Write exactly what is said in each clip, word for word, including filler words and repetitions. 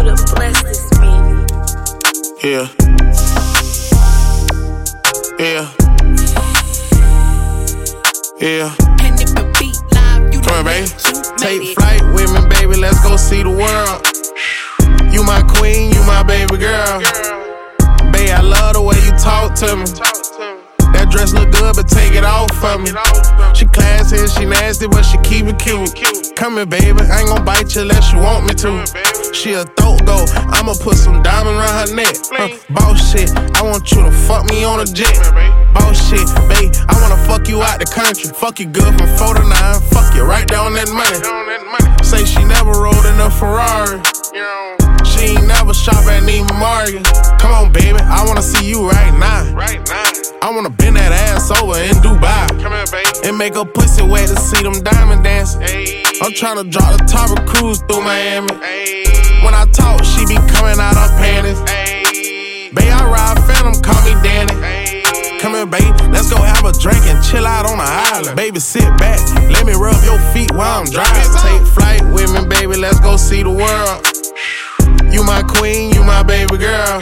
Buddha bless this beat. Yeah. Yeah. Yeah. And if the beat live, you Come on, know baby. that you Take made it. flight with me, baby. Let's go see the world. You my queen, you my baby girl. Babe, I love the way you talk to me. That dress look good, but take it off for me. She classy and she nasty, but she keep it cute. Come here, baby, I ain't gon' bite you unless you want me to. She a throat go, I'ma put some diamond around her neck. Uh, boss shit, I want you to fuck me on a jet. Boss shit, babe, I wanna fuck you out the country. Fuck you good from four to nine, fuck you right down that money. Say she never rode in a Ferrari. She ain't never shop at Neiman Marcus. Come on, baby, I wanna see you right now. Right now. I wanna bend that ass over in Dubai. Come here, baby. And make her pussy wet to see them diamond dancing. Ay. I'm tryna drop the top of cruise through Miami. Ay. When I talk, she be coming out her panties. Ay. Babe, I ride Phantom, call me Danny. Ay. Come here, babe, let's go have a drink and chill out on the island. Baby, sit back, let me rub your feet while I'm driving. Take flight with me, baby, let's go see the world. You my queen, you my baby girl.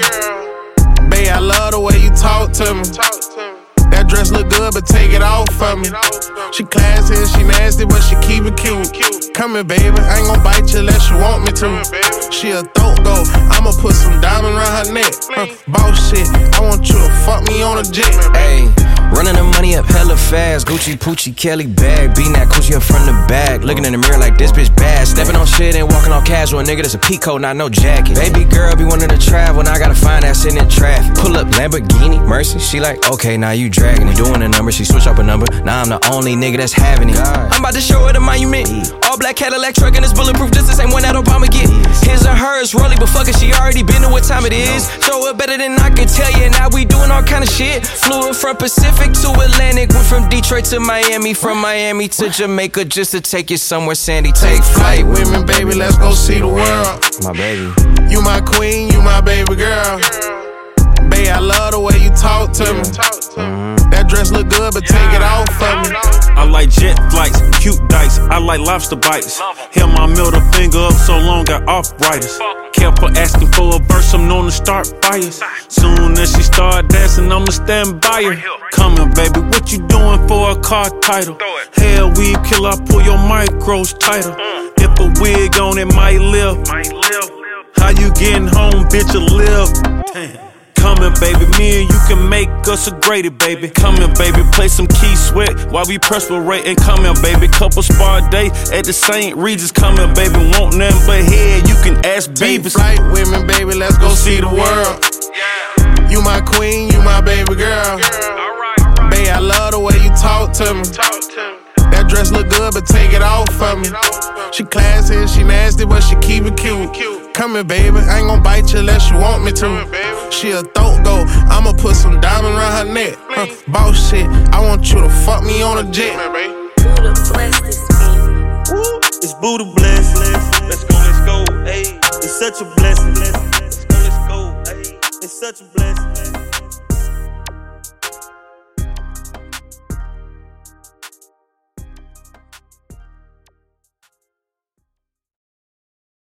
Babe, I love the way you talk to me. That dress look good, but take it off for me. She classy and she nasty, but she keep it cute. Come here, baby, I ain't gon' bite you unless you want me to. She a throat go, I'ma put some diamond around her neck. Uh, boss shit, I want you to fuck me on a jet. Ayy, running the money up hella fast. Gucci, Poochie, Kelly bag. Beating that coochie up from the back. Looking in the mirror like this bitch bad. Stepping on shit and walking on casual. Nigga, that's a peacoat, not no jacket. Baby girl be wanting to travel, and I gotta find that sitting in traffic. Pull up Lamborghini, Mercy. She like, okay, now you dragging it. Doing a number, she switch up a number. Now I'm the only nigga that's having it. I'm about to show her the monument. All black Cadillac truck and it's bulletproof, just the same one that Obama get. His and hers, rolling, but fuck it, she already been to what time it is. Show it better than I can tell you. Now we doing all kind of shit. Flew from Pacific to Atlantic, went from Detroit to Miami, from Miami to Jamaica, just to take you somewhere sandy. Take flight with me, baby, let's go see the world. My baby. You my queen, you my baby girl. Babe, I love the way you talk to me. That dress look good, but take it off for me. I like jet flights, cute dice, I like lobster bites. Held my middle finger up so long, got arthritis. Careful asking for a verse, I'm known to start fires. Soon as she start dancing, I'ma stand by her. Coming, baby, what you doing for a car title? Hell, weed kill, I pull your micros tighter. If a wig on it, might live. How you getting home, bitch, a live? Damn. Coming, baby, me and you can make us a Grady, baby. Coming, baby, play some Key Sweat while we perspirate. And coming, baby, couple spa day at the Saint Regis. Coming, baby, want nothing but head, you can ask Beavis. Take flight with me, baby, let's go see the world. You my queen, you my baby girl. Babe, I love the way you talk to me. That dress look good, but take it off for me. She classy and she nasty, but she keep it cute. Come here, baby, I ain't gon' bite you unless you want me to. She a throat go, I'ma put some diamond around her neck. Uh, boss shit, I want you to fuck me on a jet. Buddha bless this beat. Woo, it's Buddha bless. Let's go, let's go, ayy. It's such a blessing. Let's go, let's go, ayy. It's such a blessing.